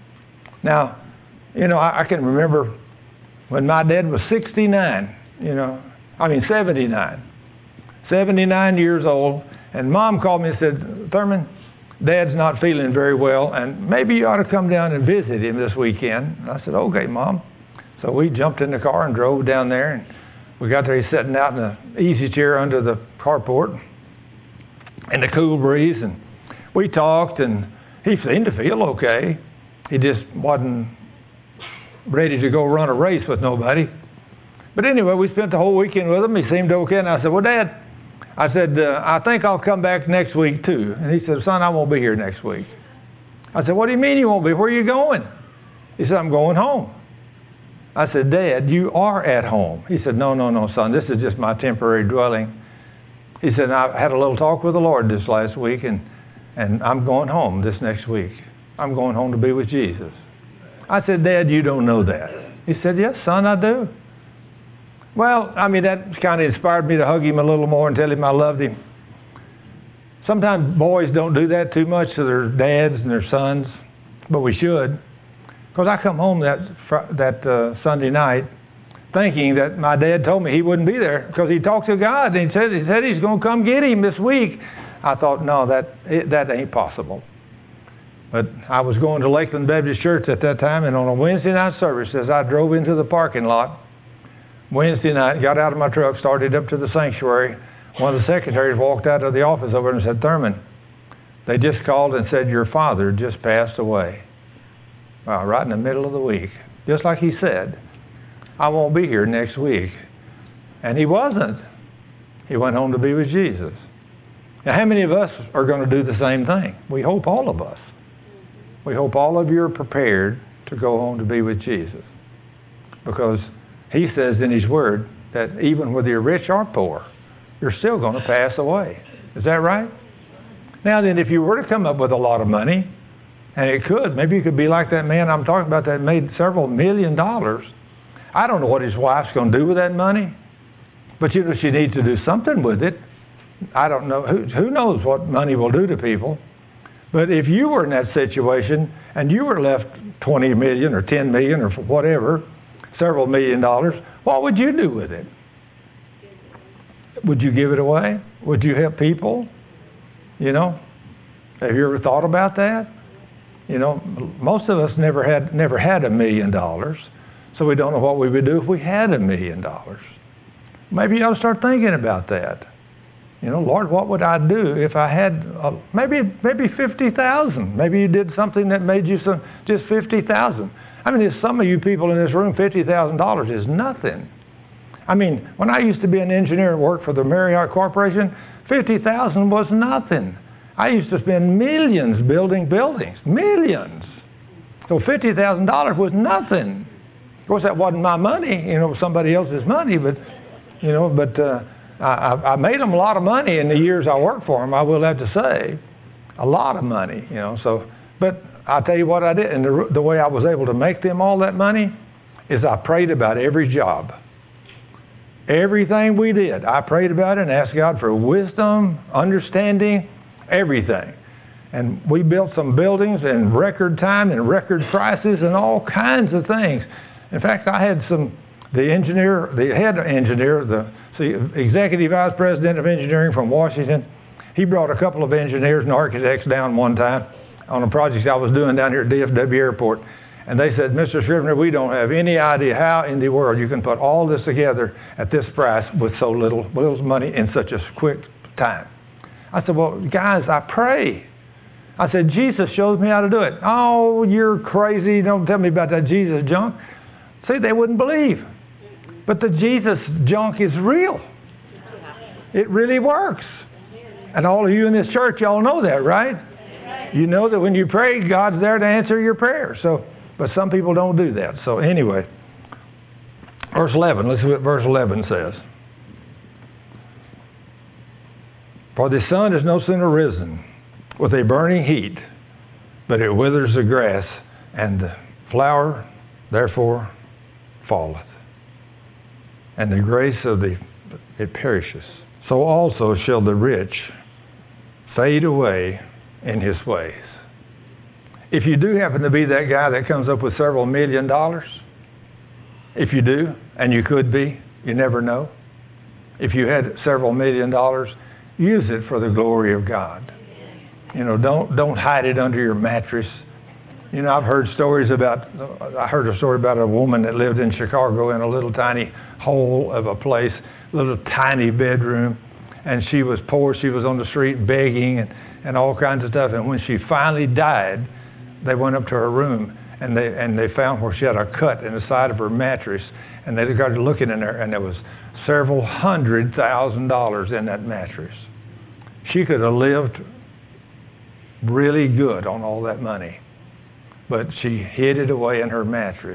Now, you know, I, I can remember when my dad was sixty-nine, you know, I mean seventy-nine. seventy-nine years old, and Mom called me and said, Thurman, Dad's not feeling very well, and maybe you ought to come down and visit him this weekend. And I said, okay, Mom. So we jumped in the car and drove down there, and we got there. He's sitting out in an easy chair under the carport in the cool breeze, and we talked, and he seemed to feel okay. He just wasn't ready to go run a race with nobody. But anyway, we spent the whole weekend with him. He seemed okay, and I said, well, Dad, I said, uh, I think I'll come back next week too. And he said, son, I won't be here next week. I said, what do you mean you won't be? Where are you going? He said, I'm going home. I said, Dad, you are at home. He said, no, no, no, son, this is just my temporary dwelling. He said, I had a little talk with the Lord this last week, and, and I'm going home this next week. I'm going home to be with Jesus. I said, Dad, you don't know that. He said, yes, son, I do. Well, I mean, that kind of inspired me to hug him a little more and tell him I loved him. Sometimes boys don't do that too much to their dads and their sons, but we should. Because I come home that that uh, Sunday night thinking that my dad told me he wouldn't be there because he talked to God and he said, he said he's going to come get him this week. I thought, no, that it, that ain't possible. But I was going to Lakeland Baptist Church at that time, and on a Wednesday night service, as I drove into the parking lot, Wednesday night, got out of my truck, started up to the sanctuary, one of the secretaries walked out of the office over and said, Thurman, they just called and said your father just passed away. Wow, right in the middle of the week. Just like he said, I won't be here next week. And he wasn't. He went home to be with Jesus. Now, how many of us are going to do the same thing? We hope all of us. We hope all of you are prepared to go home to be with Jesus. Because he says in his word that even whether you're rich or poor, you're still going to pass away. Is that right? Now then, if you were to come up with a lot of money, and it could, maybe you could be like that man I'm talking about that made several million dollars. I don't know what his wife's going to do with that money. But you know, she needs to do something with it. I don't know. Who, who knows what money will do to people? But if you were in that situation and you were left twenty million or ten million or whatever, several million dollars, what would you do with it? Would you give it away? Would you help people? You know, have you ever thought about that? You know, most of us never had never had a million dollars, so we don't know what we would do if we had a million dollars. Maybe you ought to start thinking about that. You know, Lord, what would I do if I had uh, maybe maybe fifty thousand? Maybe you did something that made you some just fifty thousand. I mean, there's some of you people in this room, fifty thousand dollars is nothing. I mean, when I used to be an engineer and work for the Marriott Corporation, fifty thousand was nothing. I used to spend millions building buildings, millions. So fifty thousand dollars was nothing. Of course, that wasn't my money, you know, somebody else's money, but, you know, but uh, I, I made them a lot of money in the years I worked for them, I will have to say. A lot of money, you know, so, but I'll tell you what I did, and the, the way I was able to make them all that money is I prayed about every job. Everything we did, I prayed about it and asked God for wisdom, understanding, everything. And we built some buildings in record time and record prices and all kinds of things. In fact, I had some, the engineer, the head engineer, the see, executive vice president of engineering from Washington, he brought a couple of engineers and architects down one time on a project I was doing down here at D F W Airport. And they said, Mister Scrivener, we don't have any idea how in the world you can put all this together at this price with so little, little money in such a quick time. I said, well, guys, I pray. I said, Jesus showed me how to do it. Oh, you're crazy. Don't tell me about that Jesus junk. See, they wouldn't believe. But the Jesus junk is real. It really works. And all of you in this church, y'all know that, right? You know that when you pray, God's there to answer your prayers. So, but some people don't do that. So anyway, verse eleven, let's see what verse eleven says. For the sun is no sooner risen with a burning heat, but it withers the grass, and the flower therefore falleth, and the grace of the it perishes. So also shall the rich fade away in his ways. If you do happen to be that guy that comes up with several million dollars, if you do, and you could be, you never know. If you had several million dollars, use it for the glory of God. You know, don't don't hide it under your mattress. You know, I've heard stories about, I heard a story about a woman that lived in Chicago in a little tiny hole of a place, little tiny bedroom, and she was poor. She was on the street begging and, and all kinds of stuff. And when she finally died, they went up to her room and they and they found where she had a cut in the side of her mattress. And they started looking in there, and there was several hundred thousand dollars in that mattress. She could have lived really good on all that money, but she hid it away in her mattress.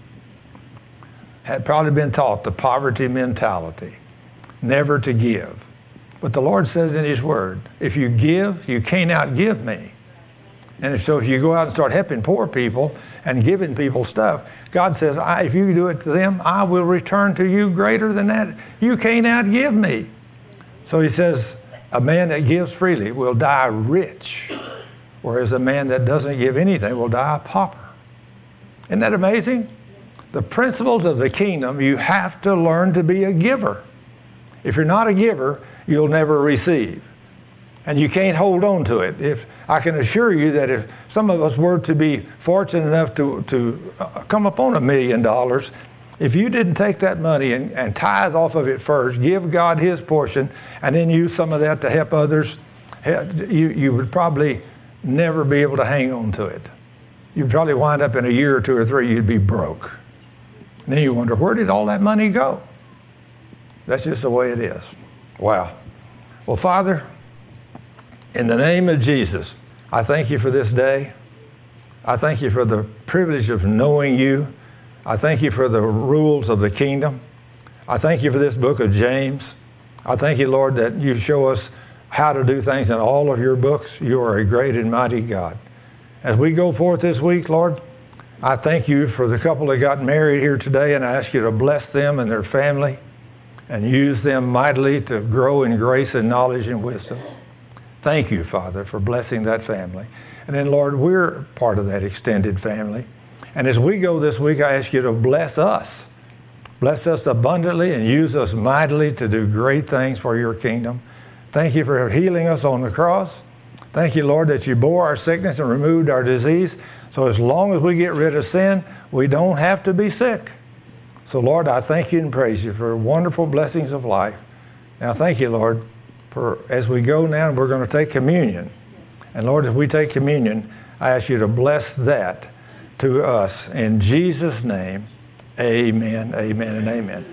Had probably been taught the poverty mentality, never to give. But the Lord says in His Word, if you give, you can't outgive me. And so if you go out and start helping poor people and giving people stuff, God says, I, if you do it to them, I will return to you greater than that. You can't outgive me. So He says, a man that gives freely will die rich, whereas a man that doesn't give anything will die a pauper. Isn't that amazing? The principles of the kingdom, you have to learn to be a giver. If you're not a giver, you'll never receive. And you can't hold on to it. If I can assure you that if some of us were to be fortunate enough to, to come upon a million dollars, if you didn't take that money and, and tithe off of it first, give God His portion, and then use some of that to help others, you, you would probably never be able to hang on to it. You'd probably wind up in a year or two or three, you'd be broke. And then you wonder, where did all that money go? That's just the way it is. Wow. Well, Father, in the name of Jesus, I thank You for this day. I thank You for the privilege of knowing You. I thank You for the rules of the kingdom. I thank You for this book of James. I thank You, Lord, that You show us how to do things in all of Your books. You are a great and mighty God. As we go forth this week, Lord, I thank You for the couple that got married here today, and I ask You to bless them and their family. and use them mightily to grow in grace and knowledge and wisdom. Thank you, Father, for blessing that family. And then, Lord, we're part of that extended family. And as we go this week, I ask you to bless us. Bless us abundantly and use us mightily to do great things for your kingdom. Thank you for healing us on the cross. Thank you, Lord, that you bore our sickness and removed our disease. So as long as we get rid of sin, we don't have to be sick. So, Lord, I thank you and praise you for wonderful blessings of life. Now, thank you, Lord, for as we go now, we're going to take communion. And, Lord, as we take communion, I ask you to bless that to us. In Jesus' name, amen, amen, and amen.